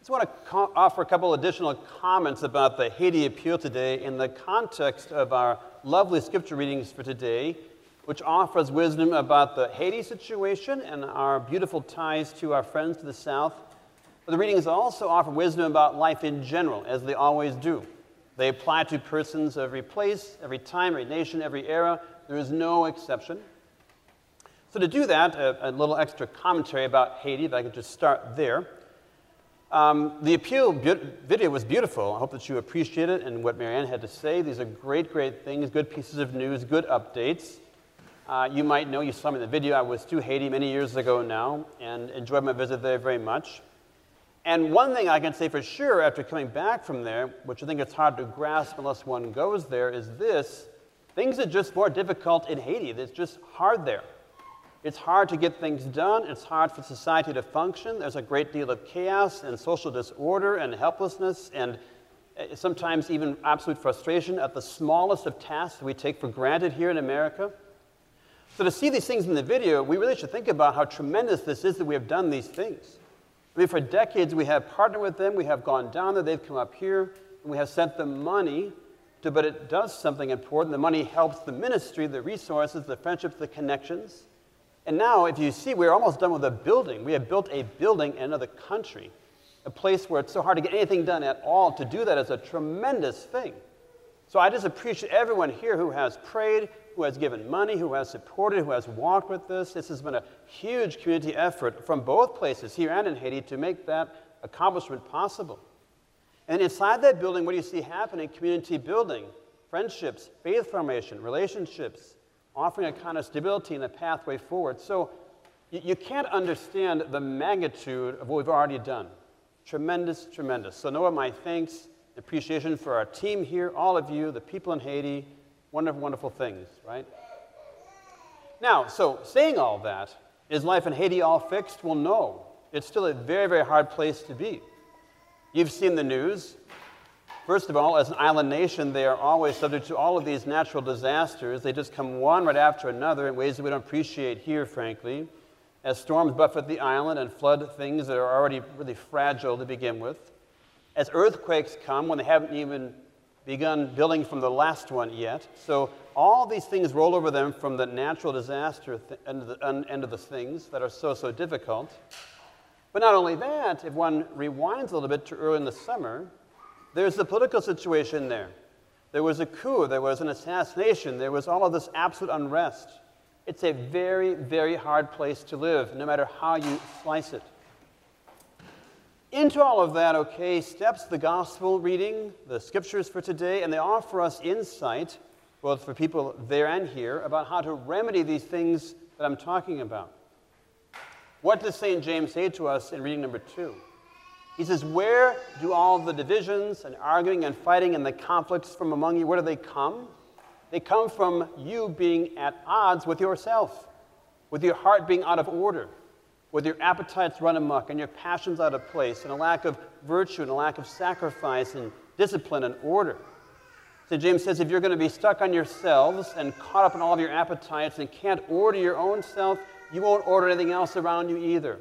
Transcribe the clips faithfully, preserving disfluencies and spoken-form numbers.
just want to offer a couple additional comments about the Haiti appeal today in the context of our lovely scripture readings for today, which offers wisdom about the Haiti situation and our beautiful ties to our friends to the south. But the readings also offer wisdom about life in general, as they always do. They apply to persons of every place, every time, every nation, every era. There is no exception. So to do that, a, a little extra commentary about Haiti, if I could just start there. Um, the appeal video was beautiful. I hope that you appreciate it and what Marianne had to say. These are great, great things, good pieces of news, good updates. Uh, you might know, you saw me in the video, I was to Haiti many years ago now and enjoyed my visit there very much. And one thing I can say for sure after coming back from there, which I think it's hard to grasp unless one goes there, is this: things are just more difficult in Haiti. It's just hard there. It's hard to get things done. It's hard for society to function. There's a great deal of chaos and social disorder and helplessness and sometimes even absolute frustration at the smallest of tasks we take for granted here in America. So to see these things in the video, we really should think about how tremendous this is that we have done these things. I mean, for decades we have partnered with them, we have gone down there, they've come up here, and we have sent them money, to, but it does something important. The money helps the ministry, the resources, the friendships, the connections. And now, if you see, we're almost done with a building. We have built a building in another country, a place where it's so hard to get anything done at all. To do that is a tremendous thing. So I just appreciate everyone here who has prayed, who has given money, who has supported, who has walked with this. This has been a huge community effort from both places, here and in Haiti, to make that accomplishment possible. And inside that building, what do you see happening? Community building, friendships, faith formation, relationships, offering a kind of stability and a pathway forward. So you, you can't understand the magnitude of what we've already done. Tremendous, tremendous. So know my thanks, appreciation for our team here, all of you, the people in Haiti. Wonderful, wonderful things, right? Now, so saying all that, is life in Haiti all fixed? Well, no. It's still a very, very hard place to be. You've seen the news. First of all, as an island nation, they are always subject to all of these natural disasters. They just come one right after another in ways that we don't appreciate here, frankly, as storms buffet the island and flood things that are already really fragile to begin with, as earthquakes come when they haven't even begun building from the last one yet. So all these things roll over them from the natural disaster th- end, of the, un- end of the things that are so, so difficult. But not only that, if one rewinds a little bit to early in the summer, there's the political situation there. There was a coup, there was an assassination, there was all of this absolute unrest. It's a very, very hard place to live, no matter how you slice it. Into all of that, okay, steps the gospel reading, the scriptures for today, and they offer us insight, both for people there and here, about how to remedy these things that I'm talking about. What does Saint James say to us in reading number two? He says, where do all the divisions and arguing and fighting and the conflicts from among you, where do they come? They come from you being at odds with yourself, with your heart being out of order, with your appetites run amok and your passions out of place, and a lack of virtue and a lack of sacrifice and discipline and order. So James says, if you're going to be stuck on yourselves and caught up in all of your appetites and can't order your own self, you won't order anything else around you either.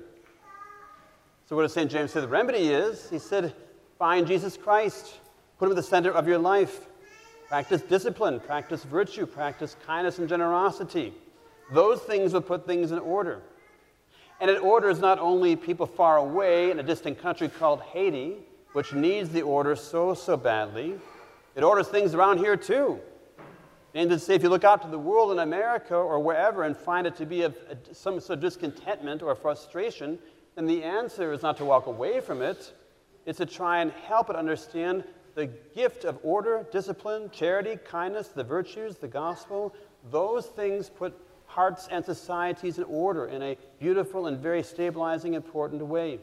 So what does Saint James say the remedy is? He said, find Jesus Christ. Put him at the center of your life. Practice discipline, practice virtue, practice kindness and generosity. Those things will put things in order. And it orders not only people far away in a distant country called Haiti, which needs the order so, so badly. It orders things around here too. And to say if you look out to the world in America or wherever and find it to be of some sort of discontentment or frustration, then the answer is not to walk away from it. It's to try and help it understand the gift of order, discipline, charity, kindness, the virtues, the gospel. Those things put hearts and societies in order in a beautiful and very stabilizing, important way.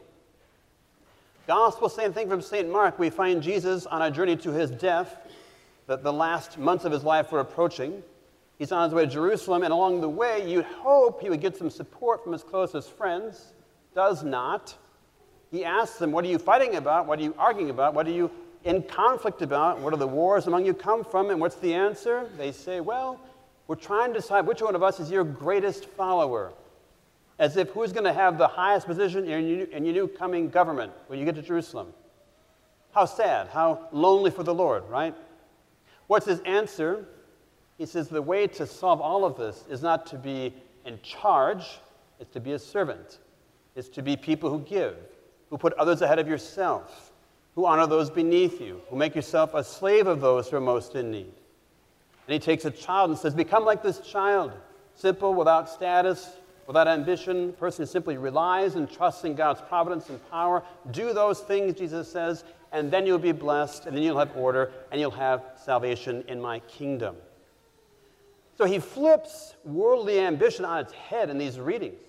Gospel, same thing from Saint Mark. We find Jesus on a journey to his death, that the last months of his life were approaching. He's on his way to Jerusalem, and along the way, you'd hope he would get some support from his closest friends. Does not. He asks them, what are you fighting about? What are you arguing about? What are you in conflict about? Where do the wars among you come from? And what's the answer? They say, well, we're trying to decide which one of us is your greatest follower. as if who's going to have the highest position in your, in your new coming government when you get to Jerusalem. How sad, how lonely for the Lord, right? What's his answer? He says the way to solve all of this is not to be in charge, it's to be a servant. It's to be people who give, who put others ahead of yourself, who honor those beneath you, who make yourself a slave of those who are most in need. And he takes a child and says, become like this child, simple, without status, without ambition, a person who simply relies and trusts in God's providence and power. Do those things, Jesus says, and then you'll be blessed, and then you'll have order, and you'll have salvation in my kingdom. So he flips worldly ambition on its head in these readings.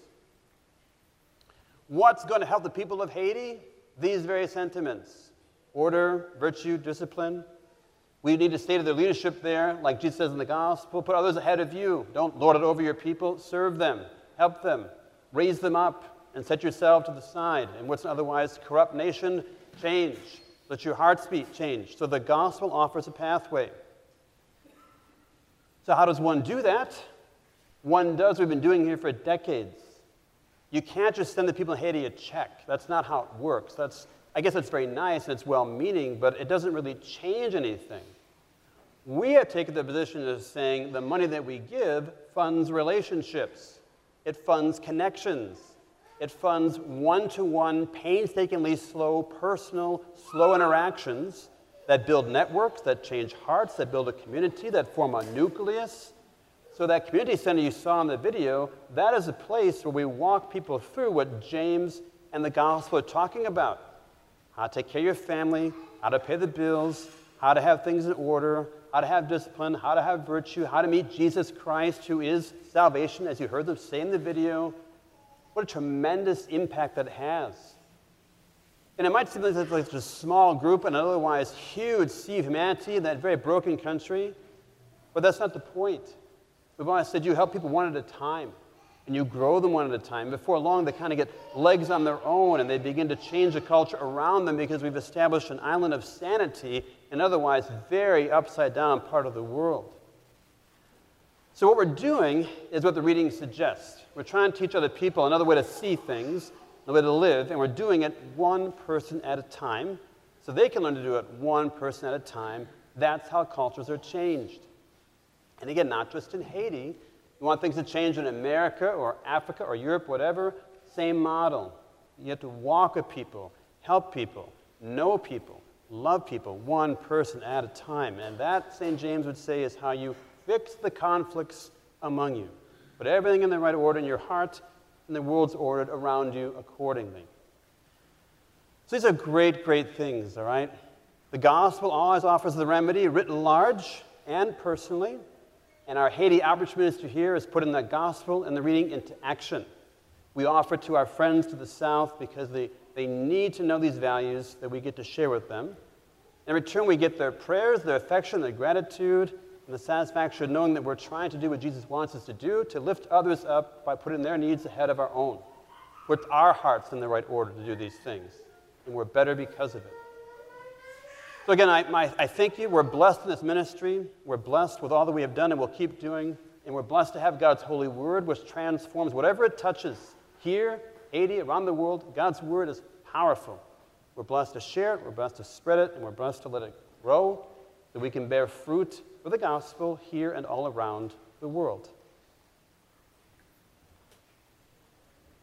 What's going to help the people of Haiti? These very sentiments: order, virtue, discipline. We need to stay to their leadership there, like Jesus says in the gospel. Put others ahead of you. Don't lord it over your people. Serve them. Help them. Raise them up and set yourself to the side. And what's an otherwise corrupt nation, change. Let your hearts be changed. So the gospel offers a pathway. So how does one do that? One does what we've been doing here for decades. You can't just send the people in Haiti a check. That's not how it works. That's, I guess it's very nice and it's well-meaning, but it doesn't really change anything. We have taken the position of saying the money that we give funds relationships. It funds connections. It funds one-to-one, painstakingly slow, personal, slow interactions that build networks, that change hearts, that build a community, that form a nucleus. So that community center you saw in the video, that is a place where we walk people through what James and the gospel are talking about. How to take care of your family, how to pay the bills, how to have things in order, how to have discipline, how to have virtue, how to meet Jesus Christ, who is salvation, as you heard them say in the video. What a tremendous impact that has. And it might seem like it's like a small group and an otherwise huge sea of humanity in that very broken country, but that's not the point. We've always said you help people one at a time, and you grow them one at a time. Before long, they kind of get legs on their own, and they begin to change the culture around them because we've established an island of sanity in otherwise very upside-down part of the world. So what we're doing is what the reading suggests. We're trying to teach other people another way to see things, another way to live, and we're doing it one person at a time, so they can learn to do it one person at a time. That's how cultures are changed. And again, not just in Haiti. You want things to change in America or Africa or Europe, whatever, same model. You have to walk with people, help people, know people, love people, one person at a time. And that, Saint James would say, is how you fix the conflicts among you. Put everything in the right order in your heart, and the world's ordered around you accordingly. So these are great, great things, all right? The gospel always offers the remedy written large and personally. And our Haiti outreach ministry here is putting the gospel and the reading into action. We offer to our friends to the south because they, they need to know these values that we get to share with them. In return, we get their prayers, their affection, their gratitude, and the satisfaction of knowing that we're trying to do what Jesus wants us to do, to lift others up by putting their needs ahead of our own. Put our hearts in the right order to do these things, and we're better because of it. So again, I, my, I thank you. We're blessed in this ministry. We're blessed with all that we have done and will keep doing. And we're blessed to have God's holy word, which transforms whatever it touches here, Haiti, around the world. God's word is powerful. We're blessed to share it. We're blessed to spread it. And we're blessed to let it grow so we can bear fruit for the gospel here and all around the world.